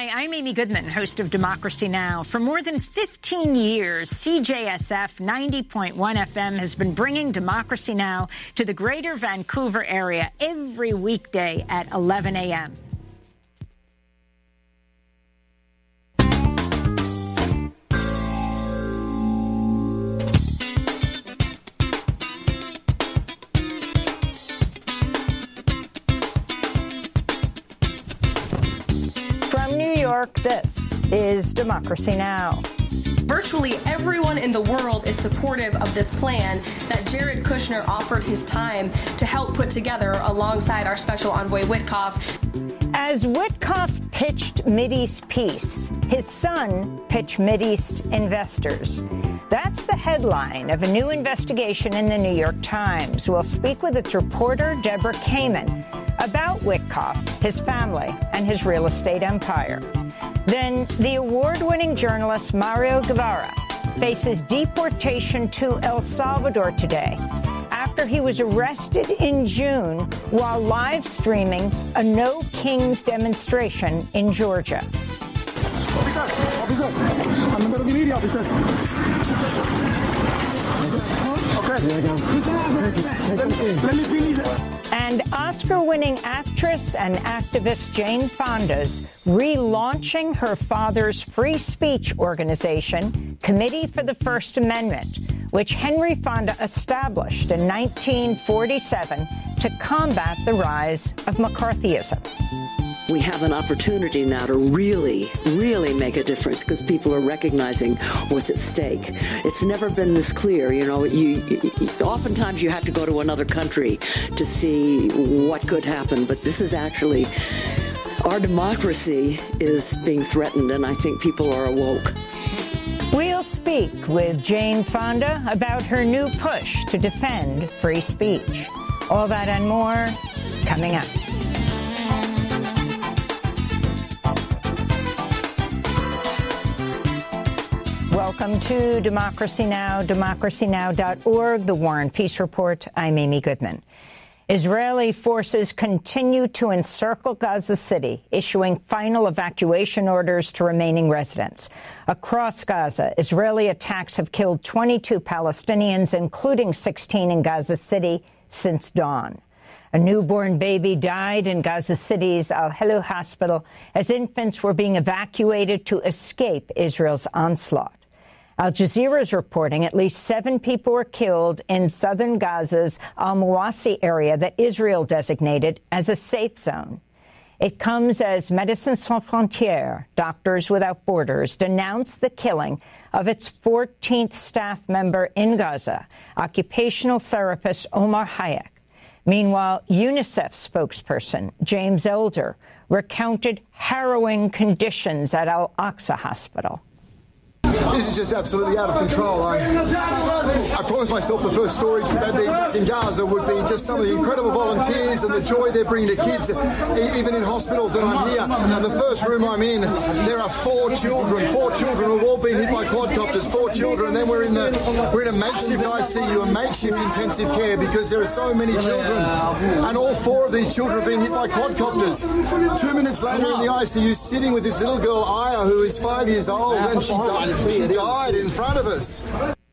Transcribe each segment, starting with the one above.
Hi, I'm Amy Goodman, host of Democracy Now! For more than 15 years, CJSF 90.1 FM has been bringing Democracy Now! To the greater Vancouver area every weekday at 11 a.m. This is Democracy Now! Virtually everyone in the world is supportive of this plan that Jared Kushner offered his time to help put together alongside our special envoy Witkoff. As Witkoff pitched Mideast peace, his son pitched Mideast investors. That's the headline of a new investigation in the New York Times. We'll speak with its reporter, Deborah Kamen, about Witkoff, his family, and his real estate empire. Then the award-winning journalist Mario Guevara faces deportation to El Salvador today after he was arrested in June while live streaming a No Kings demonstration in Georgia. Officer, I'm the media officer. Okay. Let me finish. And Oscar-winning actress and activist Jane Fonda's relaunching her father's free speech organization, Committee for the First Amendment, which Henry Fonda established in 1947 to combat the rise of McCarthyism. We have an opportunity now to really make a difference because people are recognizing what's at stake. It's never been this clear. You know, oftentimes you have to go to another country to see what could happen, but this is actually, our democracy is being threatened, and I think people are awoke. We'll speak with Jane Fonda about her new push to defend free speech. All that and more coming up. Welcome to Democracy Now!, democracynow.org, the War and Peace Report. I'm Amy Goodman. Israeli forces continue to encircle Gaza City, issuing final evacuation orders to remaining residents. Across Gaza, Israeli attacks have killed 22 Palestinians, including 16 in Gaza City, since dawn. A newborn baby died in Gaza City's Al-Helu hospital as infants were being evacuated to escape Israel's onslaught. Al Jazeera is reporting at least 7 people were killed in southern Gaza's Al-Mawasi area that Israel designated as a safe zone. It comes as Médecins Sans Frontières, Doctors Without Borders, denounced the killing of its 14th staff member in Gaza, occupational therapist Omar Hayek. Meanwhile, UNICEF spokesperson James Elder recounted harrowing conditions at Al-Aqsa Hospital. This is just absolutely out of control. I promised myself the first story in Gaza would be just some of the incredible volunteers and the joy they're bringing to kids, even in hospitals. And I'm here. And the first room I'm in, there are 4 children. 4 children who've all been hit by quadcopters. 4 children. And then we're in a makeshift ICU, a makeshift intensive care because there are so many children. And all 4 of these children have been hit by quadcopters. 2 minutes later in the ICU, sitting with this little girl, Aya, who is 5 years old, and she died in front of us.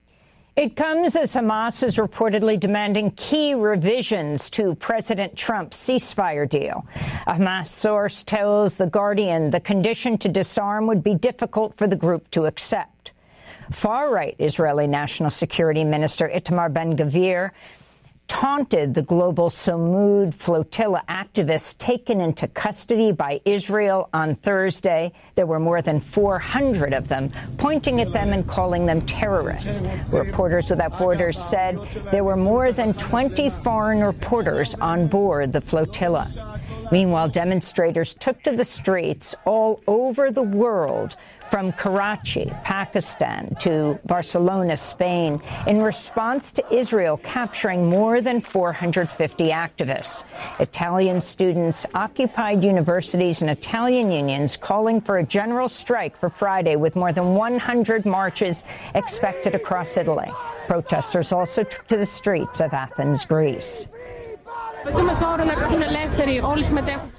It comes as Hamas is reportedly demanding key revisions to President Trump's ceasefire deal. A Hamas source tells The Guardian the condition to disarm would be difficult for the group to accept. Far-right Israeli National Security Minister Itamar Ben-Gvir taunted the global Samud flotilla activists taken into custody by Israel on Thursday. There were more than 400 of them, pointing at them and calling them terrorists. Reporters Without Borders said there were more than 20 foreign reporters on board the flotilla. Meanwhile, demonstrators took to the streets all over the world, from Karachi, Pakistan, to Barcelona, Spain, in response to Israel capturing more than 450 activists. Italian students occupied universities and Italian unions calling for a general strike for Friday, with more than 100 marches expected across Italy. Protesters also took to the streets of Athens, Greece.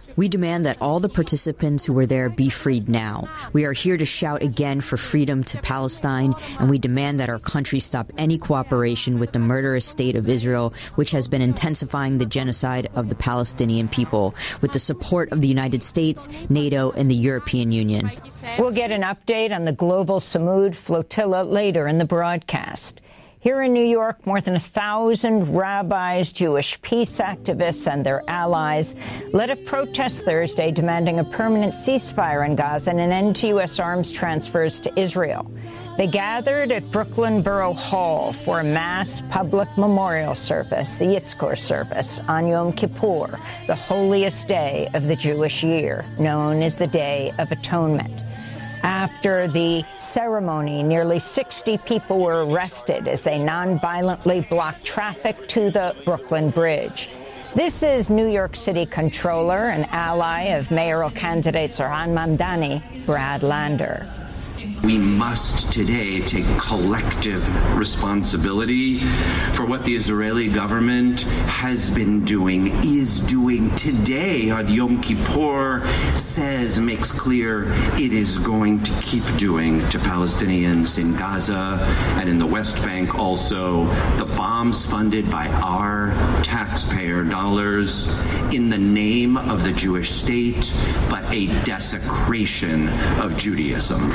We demand that all the participants who were there be freed now. We are here to shout again for freedom to Palestine, and we demand that our country stop any cooperation with the murderous state of Israel, which has been intensifying the genocide of the Palestinian people, with the support of the United States, NATO, and the European Union. We'll get an update on the global Samud flotilla later in the broadcast. Here in New York, more than 1,000 rabbis, Jewish peace activists, and their allies led a protest Thursday demanding a permanent ceasefire in Gaza and an end to U.S. arms transfers to Israel. They gathered at Brooklyn Borough Hall for a mass public memorial service, the Yizkor service, on Yom Kippur, the holiest day of the Jewish year, known as the Day of Atonement. After the ceremony, nearly 60 people were arrested as they nonviolently blocked traffic to the Brooklyn Bridge. This is New York City Comptroller and ally of mayoral candidate Zohran Mamdani, Brad Lander. We must today take collective responsibility for what the Israeli government has been doing, is doing today on Yom Kippur, makes clear it is going to keep doing to Palestinians in Gaza and in the West Bank also. The bombs funded by our taxpayer dollars in the name of the Jewish state, but a desecration of Judaism.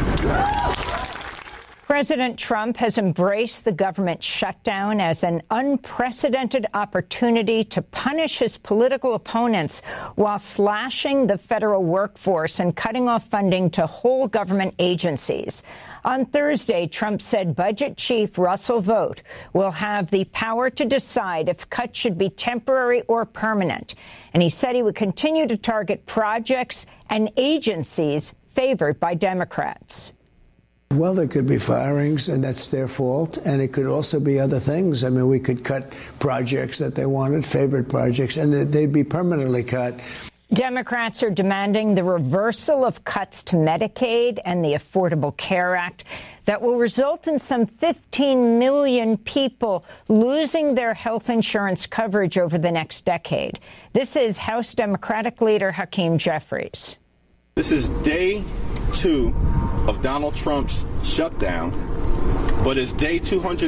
President Trump has embraced the government shutdown as an unprecedented opportunity to punish his political opponents while slashing the federal workforce and cutting off funding to whole government agencies. On Thursday, Trump said Budget Chief Russell Vought will have the power to decide if cuts should be temporary or permanent. And he said he would continue to target projects and agencies favored by Democrats. Well, there could be firings, and that's their fault. And it could also be other things. I mean, we could cut projects that they wanted, favorite projects, and they'd be permanently cut. Democrats are demanding the reversal of cuts to Medicaid and the Affordable Care Act that will result in some 15 million people losing their health insurance coverage over the next decade. This is House Democratic leader Hakeem Jeffries. This is day 2 of Donald Trump's shutdown, but it's day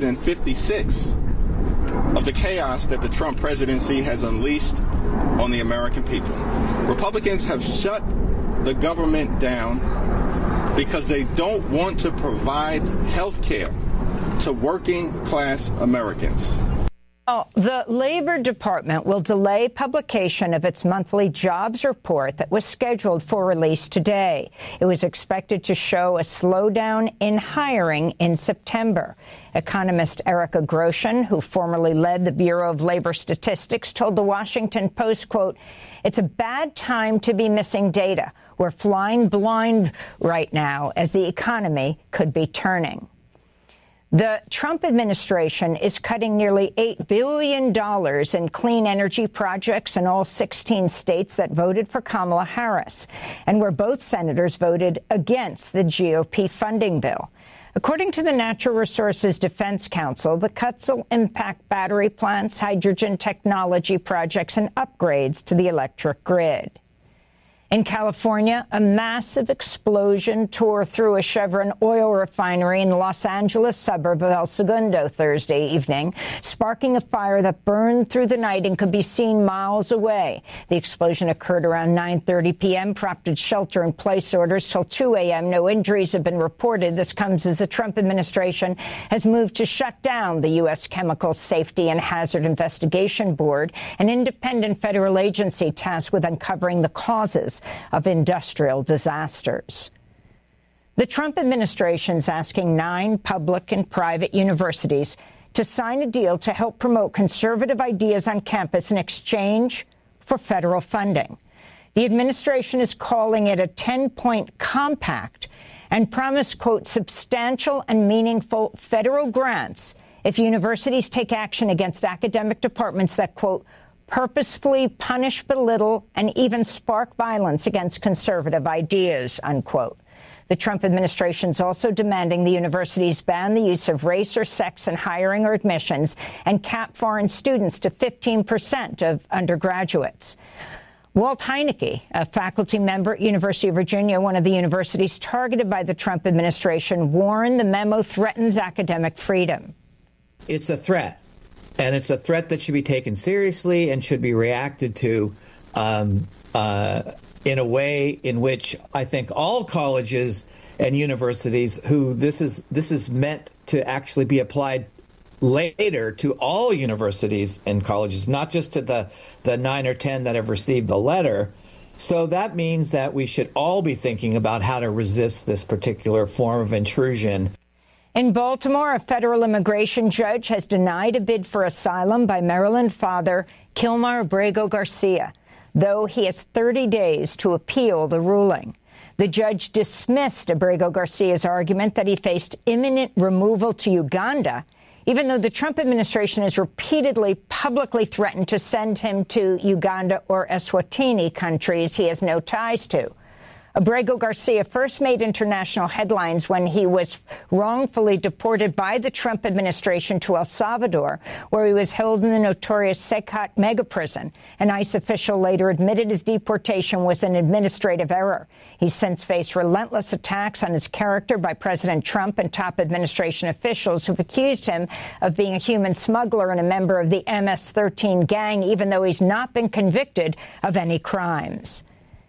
256 of the chaos that the Trump presidency has unleashed on the American people. Republicans have shut the government down because they don't want to provide health care to working class Americans. The Labor Department will delay publication of its monthly jobs report that was scheduled for release today. It was expected to show a slowdown in hiring in September. Economist Erica Grosjean, who formerly led the Bureau of Labor Statistics, told the Washington Post, quote, "It's a bad time to be missing data. We're flying blind right now as the economy could be turning." The Trump administration is cutting nearly $8 billion in clean energy projects in all 16 states that voted for Kamala Harris, and where both senators voted against the GOP funding bill. According to the Natural Resources Defense Council, the cuts will impact battery plants, hydrogen technology projects, and upgrades to the electric grid. In California, a massive explosion tore through a Chevron oil refinery in the Los Angeles suburb of El Segundo Thursday evening, sparking a fire that burned through the night and could be seen miles away. The explosion occurred around 9:30 p.m., prompted shelter-in-place orders till 2 a.m. No injuries have been reported. This comes as the Trump administration has moved to shut down the U.S. Chemical Safety and Hazard Investigation Board, an independent federal agency tasked with uncovering the causes of industrial disasters. The Trump administration is asking 9 public and private universities to sign a deal to help promote conservative ideas on campus in exchange for federal funding. The administration is calling it a 10-point compact and promised, quote, substantial and meaningful federal grants if universities take action against academic departments that, quote, purposefully punish, belittle, and even spark violence against conservative ideas, unquote. The Trump administration is also demanding the universities ban the use of race or sex in hiring or admissions and cap foreign students to 15% of undergraduates. Walt Heinecke, a faculty member at University of Virginia, one of the universities targeted by the Trump administration, warned the memo threatens academic freedom. It's a threat, and it's a threat that should be taken seriously and should be reacted to in a way in which I think all colleges and universities who this is meant to actually be applied later to all universities and colleges, not just to the 9 or 10 that have received the letter. So that means that we should all be thinking about how to resist this particular form of intrusion. In Baltimore, a federal immigration judge has denied a bid for asylum by Maryland father Kilmar Abrego Garcia, though he has 30 days to appeal the ruling. The judge dismissed Abrego Garcia's argument that he faced imminent removal to Uganda, even though the Trump administration has repeatedly publicly threatened to send him to Uganda or Eswatini, countries he has no ties to. Abrego Garcia first made international headlines when he was wrongfully deported by the Trump administration to El Salvador, where he was held in the notorious Secat mega prison. An ICE official later admitted his deportation was an administrative error. He's since faced relentless attacks on his character by President Trump and top administration officials who've accused him of being a human smuggler and a member of the MS-13 gang, even though he's not been convicted of any crimes.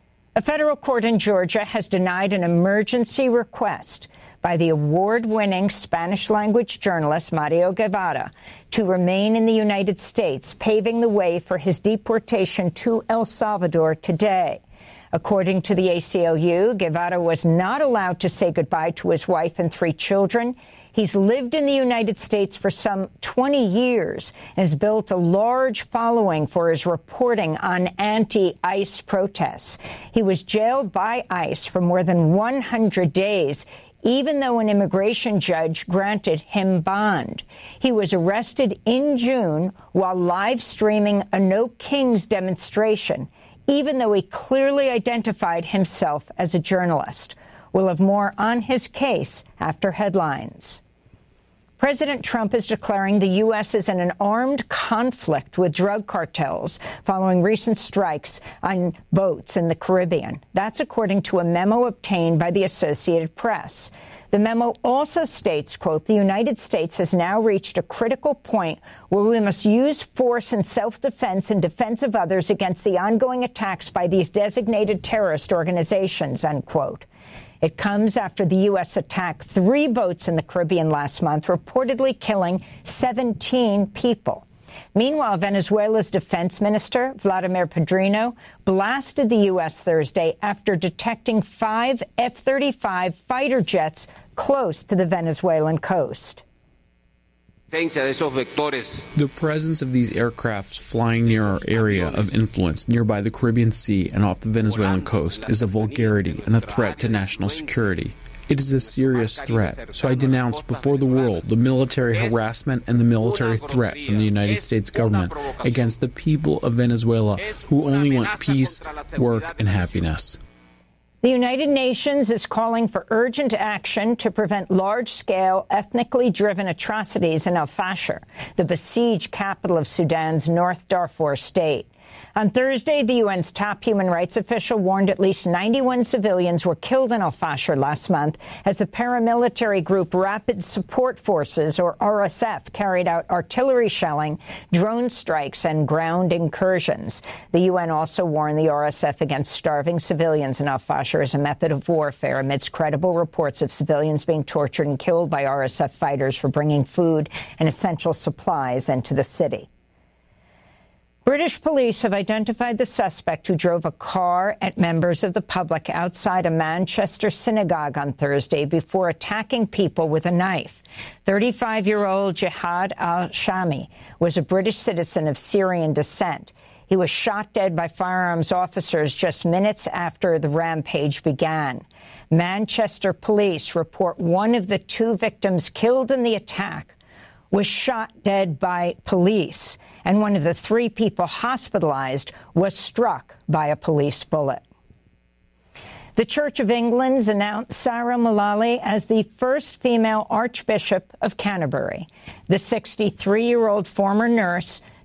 A federal court in Georgia has denied an emergency request by the award-winning Spanish-language journalist Mario Guevara to remain in the United States, paving the way for his deportation to El Salvador today. According to the ACLU, Guevara was not allowed to say goodbye to his wife and 3 children. He's lived in the United States for some 20 years and has built a large following for his reporting on anti-ICE protests. He was jailed by ICE for more than 100 days, even though an immigration judge granted him bond. He was arrested in June while live streaming a No Kings demonstration, even though he clearly identified himself as a journalist. We'll have more on his case after headlines. President Trump is declaring the U.S. is in an armed conflict with drug cartels following recent strikes on boats in the Caribbean. That's according to a memo obtained by the Associated Press. The memo also states, quote, the United States has now reached a critical point where we must use force in self-defense and defense of others against the ongoing attacks by these designated terrorist organizations, unquote. It comes after the U.S. attacked 3 boats in the Caribbean last month, reportedly killing 17 people. Meanwhile, Venezuela's defense minister, Vladimir Padrino, blasted the U.S. Thursday after detecting 5 F-35 fighter jets close to the Venezuelan coast. The presence of these aircrafts flying near our area of influence nearby the Caribbean Sea and off the Venezuelan coast is a vulgarity and a threat to national security. It is a serious threat, so I denounce before the world the military harassment and the military threat from the United States government against the people of Venezuela who only want peace, work, and happiness. The United Nations is calling for urgent action to prevent large-scale, ethnically driven atrocities in El Fasher, the besieged capital of Sudan's North Darfur state. On Thursday, the UN's top human rights official warned at least 91 civilians were killed in El Fasher last month as the paramilitary group Rapid Support Forces, or RSF, carried out artillery shelling, drone strikes, and ground incursions. The UN also warned the RSF against starving civilians in El Fasher as a method of warfare amidst credible reports of civilians being tortured and killed by RSF fighters for bringing food and essential supplies into the city. British police have identified the suspect who drove a car at members of the public outside a Manchester synagogue on Thursday before attacking people with a knife. 35-year-old Jihad al-Shami was a British citizen of Syrian descent. He was shot dead by firearms officers just minutes after the rampage began. Manchester police report one of the 2 victims killed in the attack was shot dead by police, and one of the 3 people hospitalized was struck by a police bullet. The Church of England's announced Sarah Mullally as the first female Archbishop of Canterbury. The 63-year-old former nurse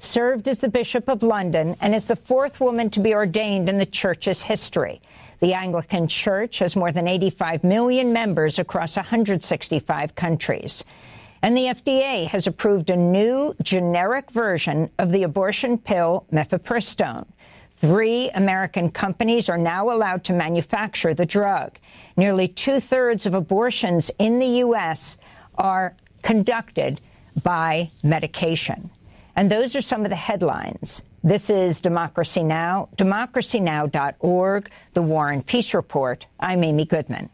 served as the Bishop of London, and is the fourth woman to be ordained in the church's history. The Anglican Church has more than 85 million members across 165 countries. And the FDA has approved a new generic version of the abortion pill mifepristone. 3 American companies are now allowed to manufacture the drug. Nearly 2/3 of abortions in the U.S. are conducted by medication. And those are some of the headlines. This is Democracy Now!, democracynow.org, The War and Peace Report. I'm Amy Goodman.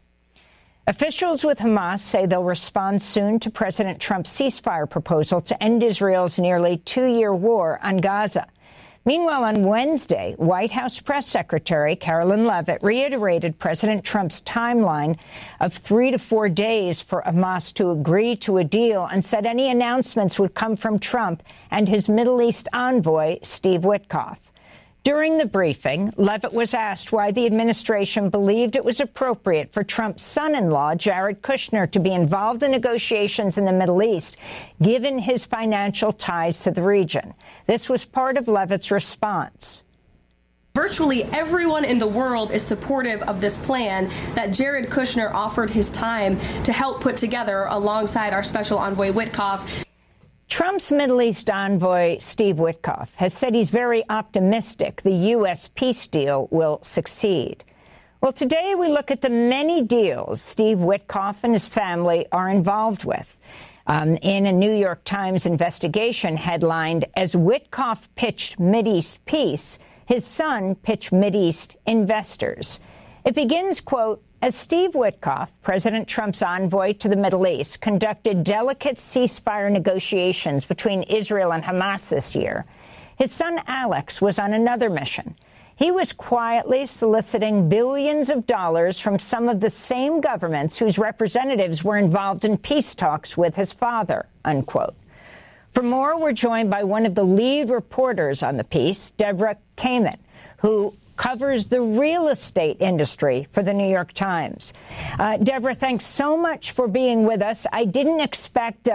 Officials with Hamas say they'll respond soon to President Trump's ceasefire proposal to end Israel's nearly 2-year war on Gaza. Meanwhile, on Wednesday, White House Press Secretary Carolyn Leavitt reiterated President Trump's timeline of 3 to 4 days for Hamas to agree to a deal and said any announcements would come from Trump and his Middle East envoy, Steve Witkoff. During the briefing, Leavitt was asked why the administration believed it was appropriate for Trump's son-in-law, Jared Kushner, to be involved in negotiations in the Middle East, given his financial ties to the region. This was part of Leavitt's response. Virtually everyone in the world is supportive of this plan that Jared Kushner offered his time to help put together alongside our special envoy Witkoff. Trump's Middle East envoy, Steve Witkoff, has said he's very optimistic the U.S. peace deal will succeed. Well, today we look at the many deals Steve Witkoff and his family are involved with. In a New York Times investigation headlined, "As Witkoff pitched Mideast peace, his son pitched Mideast investors." It begins, quote, "As Steve Witkoff, President Trump's envoy to the Middle East, conducted delicate ceasefire negotiations between Israel and Hamas this year, his son Alex was on another mission. He was quietly soliciting billions of dollars from some of the same governments whose representatives were involved in peace talks with his father," unquote. For more, we're joined by one of the lead reporters on the piece, Deborah Kamen, who covers the real estate industry for the New York Times. Deborah, thanks so much for being with us. I didn't expect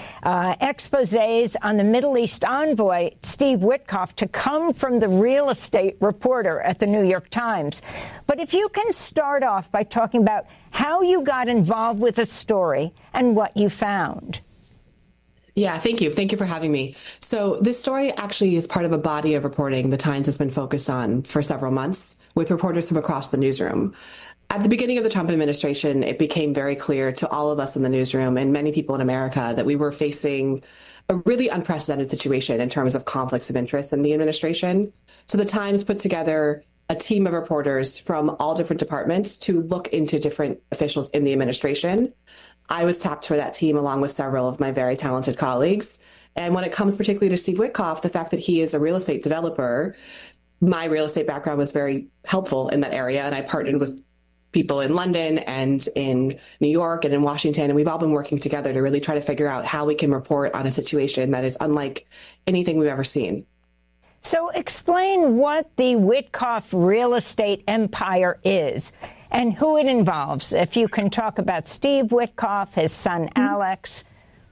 exposés on the Middle East envoy, Steve Witkoff, to come from the real estate reporter at the New York Times. But if you can start off by talking about how you got involved with the story and what you found. Yeah, thank you. Thank you for having me. So this story actually is part of a body of reporting the Times has been focused on for several months with reporters from across the newsroom. At the beginning of the Trump administration, it became very clear to all of us in the newsroom and many people in America that we were facing a really unprecedented situation in terms of conflicts of interest in the administration. So the Times put together a team of reporters from all different departments to look into different officials in the administration. I was tapped for that team along with several of my very talented colleagues. And when it comes particularly to Steve Witkoff, the fact that he is a real estate developer, my real estate background was very helpful in that area. And I partnered with people in London and in New York and in Washington. And we've all been working together to really try to figure out how we can report on a situation that is unlike anything we've ever seen. So explain what the Witkoff real estate empire is and who it involves. If you can talk about Steve Witkoff, his son Alex.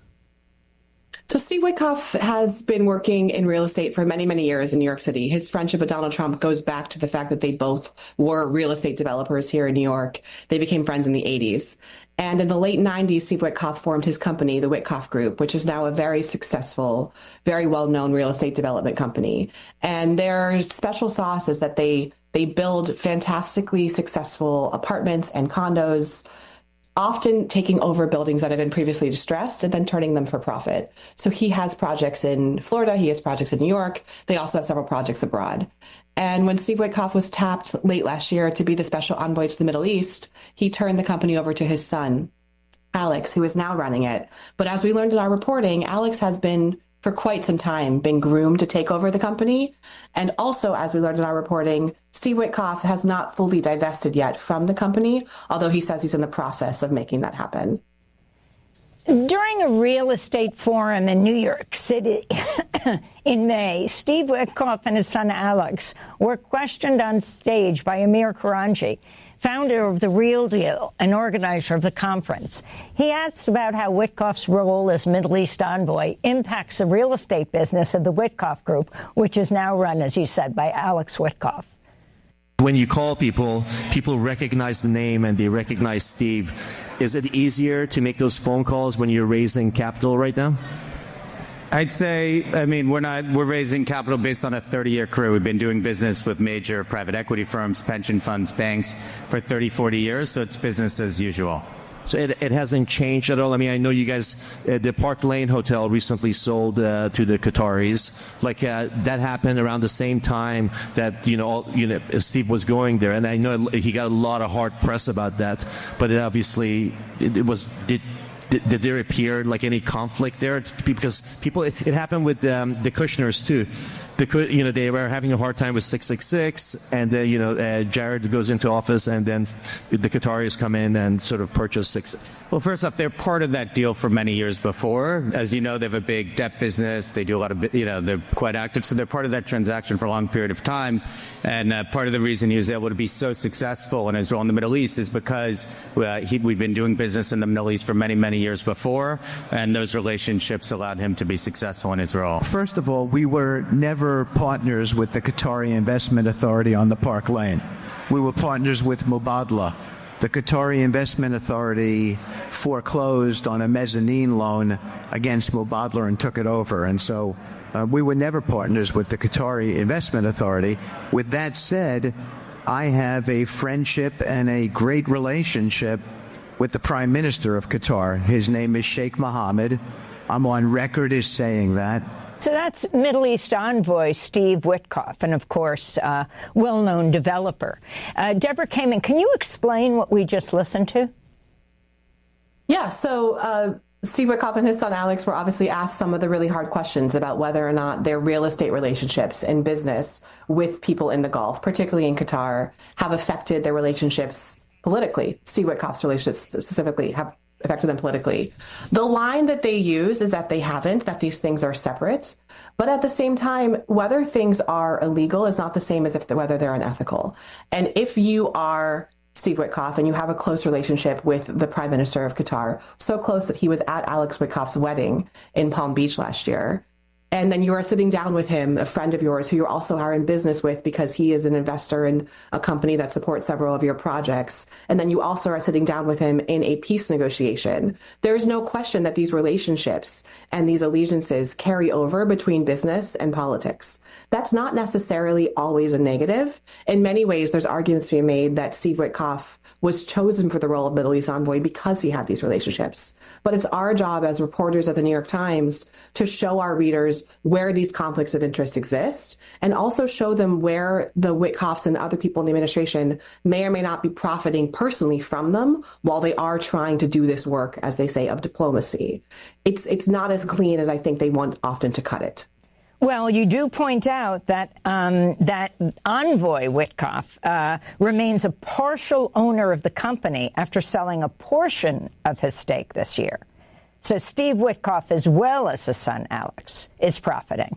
So Steve Witkoff has been working in real estate for many, many years in New York City. His friendship with Donald Trump goes back to the fact that they both were real estate developers here in New York. They became friends in the 80s. And in the late 90s, Steve Witkoff formed his company, the Witkoff Group, which is now a very successful, very well-known real estate development company. And their special sauce is that they build fantastically successful apartments and condos, often taking over buildings that have been previously distressed and then turning them for profit. So he has projects in Florida, he has projects in New York. They also have several projects abroad. And when Steve Witkoff was tapped late last year to be the special envoy to the Middle East, he turned the company over to his son, Alex, who is now running it. But as we learned in our reporting, Alex has been, for quite some time, been groomed to take over the company. And also, as we learned in our reporting, Steve Witkoff has not fully divested yet from the company, although he says he's in the process of making that happen. During a real estate forum in New York City in May, Steve Witkoff and his son Alex were questioned on stage by Amir Karanji. founder of The Real Deal and organizer of the conference. He asked about how Witkoff's role as Middle East envoy impacts the real estate business of the Witkoff Group, which is now run, as you said, by Alex Witkoff. When you call people, people recognize the name and they recognize Steve. Is it easier to make those phone calls when you're raising capital right now? I'd say, we're raising capital based on a 30-year career. We've been doing business with major private equity firms, pension funds, banks for 30, 40 years, so it's business as usual. So it hasn't changed at all? I mean, I know you guys, the Park Lane Hotel recently sold to the Qataris. That happened around the same time that, Steve was going there. And I know he got a lot of hard press about that. But obviously, did there appear like any conflict there? Because it happened with the Kushners too. They were having a hard time with 666, and Jared goes into office, and then the Qataris come in and sort of purchase 6. Well, first off, they're part of that deal for many years before. As you know, they have a big debt business. They do a lot of, they're quite active, so they're part of that transaction for a long period of time. And part of the reason he was able to be so successful in his role in the Middle East is because we'd been doing business in the Middle East for many, many years before, and those relationships allowed him to be successful in his role. First of all, we were never partners with the Qatari Investment Authority on the Park Lane. We were partners with Mubadala. The Qatari Investment Authority foreclosed on a mezzanine loan against Mubadala and took it over. And so we were never partners with the Qatari Investment Authority. With that said, I have a friendship and a great relationship with the Prime Minister of Qatar. His name is Sheikh Mohammed. I'm on record as saying that. So that's Middle East envoy Steve Witkoff, and of course, well-known developer. Deborah Kamen, can you explain what we just listened to? Yeah, so Steve Witkoff and his son Alex were obviously asked some of the really hard questions about whether or not their real estate relationships and business with people in the Gulf, particularly in Qatar, have affected their relationships politically. Steve Witkoff's relationships specifically have affected them politically. The line that they use is that they haven't, that these things are separate. But at the same time, whether things are illegal is not the same as whether they're unethical. And if you are Steve Witkoff and you have a close relationship with the Prime Minister of Qatar, so close that he was at Alex Witkoff's wedding in Palm Beach last year, and then you are sitting down with him, a friend of yours who you also are in business with because he is an investor in a company that supports several of your projects. And then you also are sitting down with him in a peace negotiation. There's no question that these relationships and these allegiances carry over between business and politics. That's not necessarily always a negative. In many ways, there's arguments to be made that Steve Witkoff was chosen for the role of Middle East envoy because he had these relationships. But it's our job as reporters at the New York Times to show our readers where these conflicts of interest exist and also show them where the Witkoffs and other people in the administration may or may not be profiting personally from them while they are trying to do this work, as they say, of diplomacy. It's not as clean as I think they want often to cut it. Well, you do point out that that envoy Witkoff remains a partial owner of the company after selling a portion of his stake this year. So Steve Witkoff, as well as his son Alex, is profiting.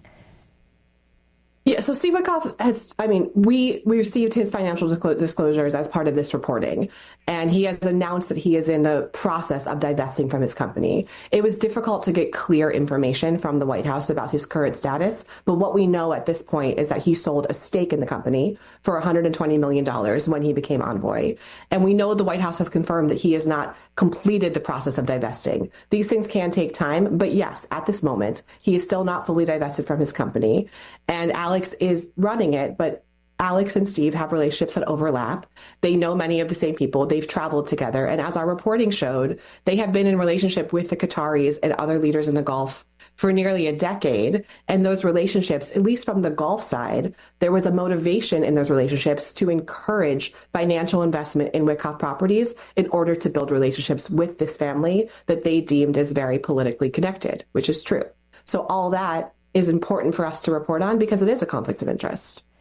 Yeah, so Steve Witkoff has, we received his financial disclosures as part of this reporting, and he has announced that he is in the process of divesting from his company. It was difficult to get clear information from the White House about his current status, but what we know at this point is that he sold a stake in the company for $120 million when he became envoy. And we know the White House has confirmed that he has not completed the process of divesting. These things can take time, but yes, at this moment, he is still not fully divested from his company. And Alex is running it, but Alex and Steve have relationships that overlap. They know many of the same people. They've traveled together. And as our reporting showed, they have been in relationship with the Qataris and other leaders in the Gulf for nearly a decade. And those relationships, at least from the Gulf side, there was a motivation in those relationships to encourage financial investment in Witkoff properties in order to build relationships with this family that they deemed as very politically connected, which is true. So all that is important for us to report on because it is a conflict of interest.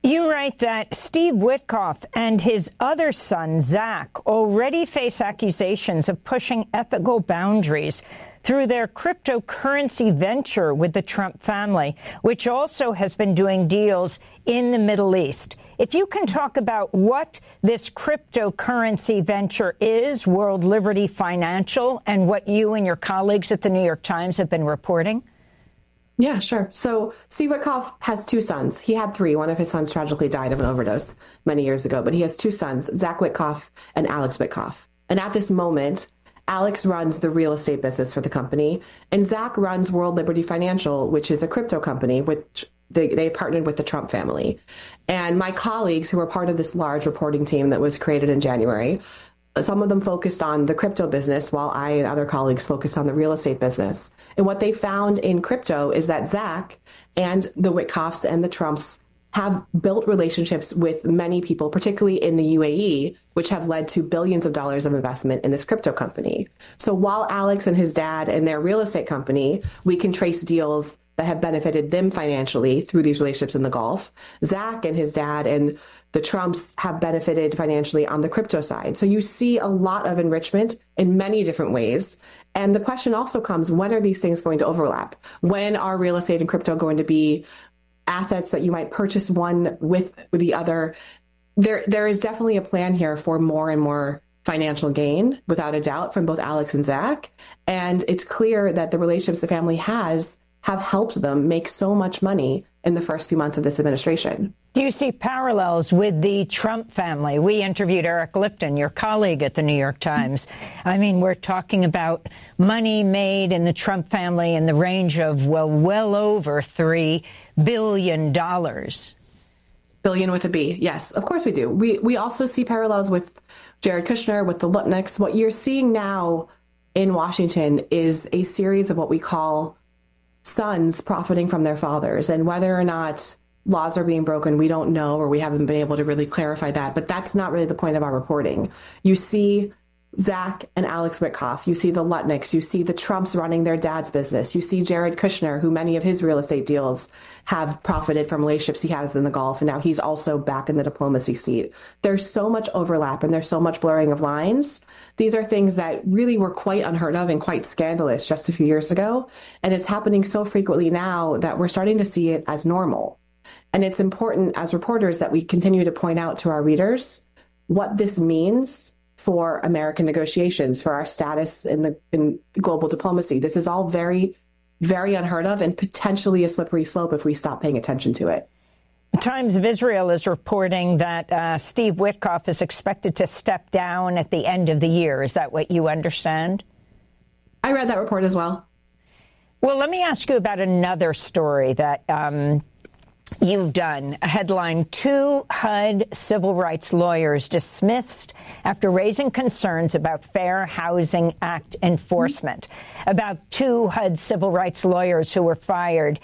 You write that Steve Witkoff and his other son, Zach, already face accusations of pushing ethical boundaries through their cryptocurrency venture with the Trump family, which also has been doing deals in the Middle East. If you can talk about what this cryptocurrency venture is, World Liberty Financial, and what you and your colleagues at the New York Times have been reporting. Yeah, sure. So Steve Witkoff has two sons. He had three. One of his sons tragically died of an overdose many years ago, but he has two sons, Zach Witkoff and Alex Witkoff. And at this moment, Alex runs the real estate business for the company, and Zach runs World Liberty Financial, which is a crypto company, which they partnered with the Trump family. And my colleagues who were part of this large reporting team that was created in January, some of them focused on the crypto business, while I and other colleagues focused on the real estate business. And what they found in crypto is that Zach and the Witkoffs and the Trumps have built relationships with many people, particularly in the UAE, which have led to billions of dollars of investment in this crypto company. So while Alex and his dad and their real estate company, we can trace deals that have benefited them financially through these relationships in the Gulf, Zach and his dad and the Trumps have benefited financially on the crypto side. So you see a lot of enrichment in many different ways. And the question also comes, when are these things going to overlap? When are real estate and crypto going to be assets that you might purchase one with the other? There is definitely a plan here for more and more financial gain, without a doubt, from both Alex and Zach. And it's clear that the relationships the family have helped them make so much money in the first few months of this administration. Do you see parallels with the Trump family? We interviewed Eric Lipton, your colleague at the New York Times. I mean, we're talking about money made in the Trump family in the range of, well over $3 billion. Billion with a B. Yes, of course we do. We also see parallels with Jared Kushner, with the Lutniks. What you're seeing now in Washington is a series of what we call sons profiting from their fathers. And whether or not laws are being broken, we don't know, or we haven't been able to really clarify that. But that's not really the point of our reporting. You see Zach and Alex Witkoff, you see the Lutniks, you see the Trumps running their dad's business, you see Jared Kushner, who many of his real estate deals have profited from relationships he has in the Gulf, and now he's also back in the diplomacy seat. There's so much overlap and there's so much blurring of lines. These are things that really were quite unheard of and quite scandalous just a few years ago, and it's happening so frequently now that we're starting to see it as normal. And it's important as reporters that we continue to point out to our readers what this means for American negotiations, for our status in global diplomacy. This is all very, very unheard of and potentially a slippery slope if we stop paying attention to it. The Times of Israel is reporting that Steve Witkoff is expected to step down at the end of the year. Is that what you understand? I read that report as well. Well, let me ask you about another story that you've done. A headline, 2 HUD civil rights lawyers dismissed after raising concerns about Fair Housing Act enforcement. About 2 HUD civil rights lawyers who were fired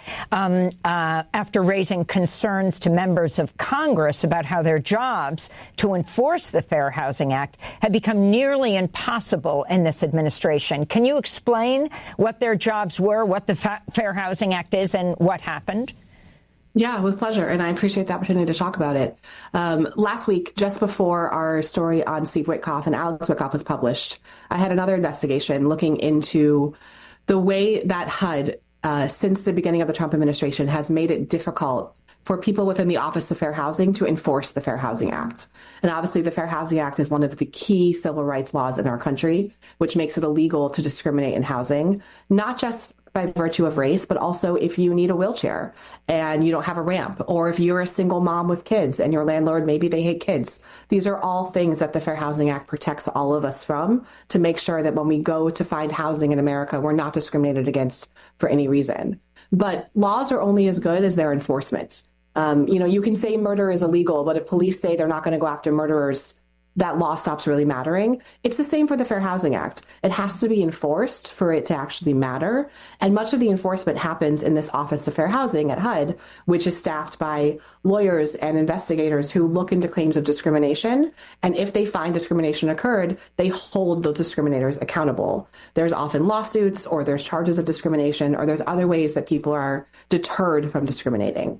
after raising concerns to members of Congress about how their jobs to enforce the Fair Housing Act had become nearly impossible in this administration. Can you explain what their jobs were, what the Fair Housing Act is, and what happened? Yeah, with pleasure. And I appreciate the opportunity to talk about it. Last week, just before our story on Steve Witkoff and Alex Witkoff was published, I had another investigation looking into the way that HUD, since the beginning of the Trump administration, has made it difficult for people within the Office of Fair Housing to enforce the Fair Housing Act. And obviously, the Fair Housing Act is one of the key civil rights laws in our country, which makes it illegal to discriminate in housing, not just by virtue of race, but also if you need a wheelchair and you don't have a ramp, or if you're a single mom with kids and your landlord, maybe they hate kids. These are all things that the Fair Housing Act protects all of us from, to make sure that when we go to find housing in America, we're not discriminated against for any reason. But laws are only as good as their enforcement. You can say murder is illegal, but if police say they're not going to go after murderers, that law stops really mattering. It's the same for the Fair Housing Act. It has to be enforced for it to actually matter. And much of the enforcement happens in this Office of Fair Housing at HUD, which is staffed by lawyers and investigators who look into claims of discrimination. And if they find discrimination occurred, they hold those discriminators accountable. There's often lawsuits, or there's charges of discrimination, or there's other ways that people are deterred from discriminating.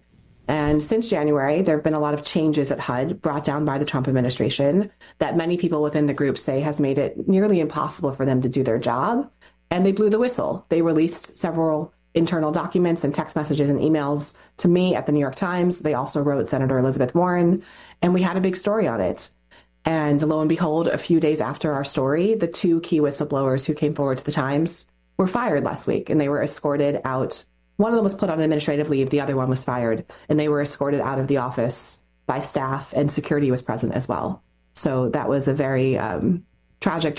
And since January, there have been a lot of changes at HUD brought down by the Trump administration that many people within the group say has made it nearly impossible for them to do their job. And they blew the whistle. They released several internal documents and text messages and emails to me at the New York Times. They also wrote Senator Elizabeth Warren, and we had a big story on it. And lo and behold, a few days after our story, the two key whistleblowers who came forward to the Times were fired last week, and they were escorted out. One of them was put on administrative leave. The other one was fired, and they were escorted out of the office by staff, and security was present as well. So that was a very tragic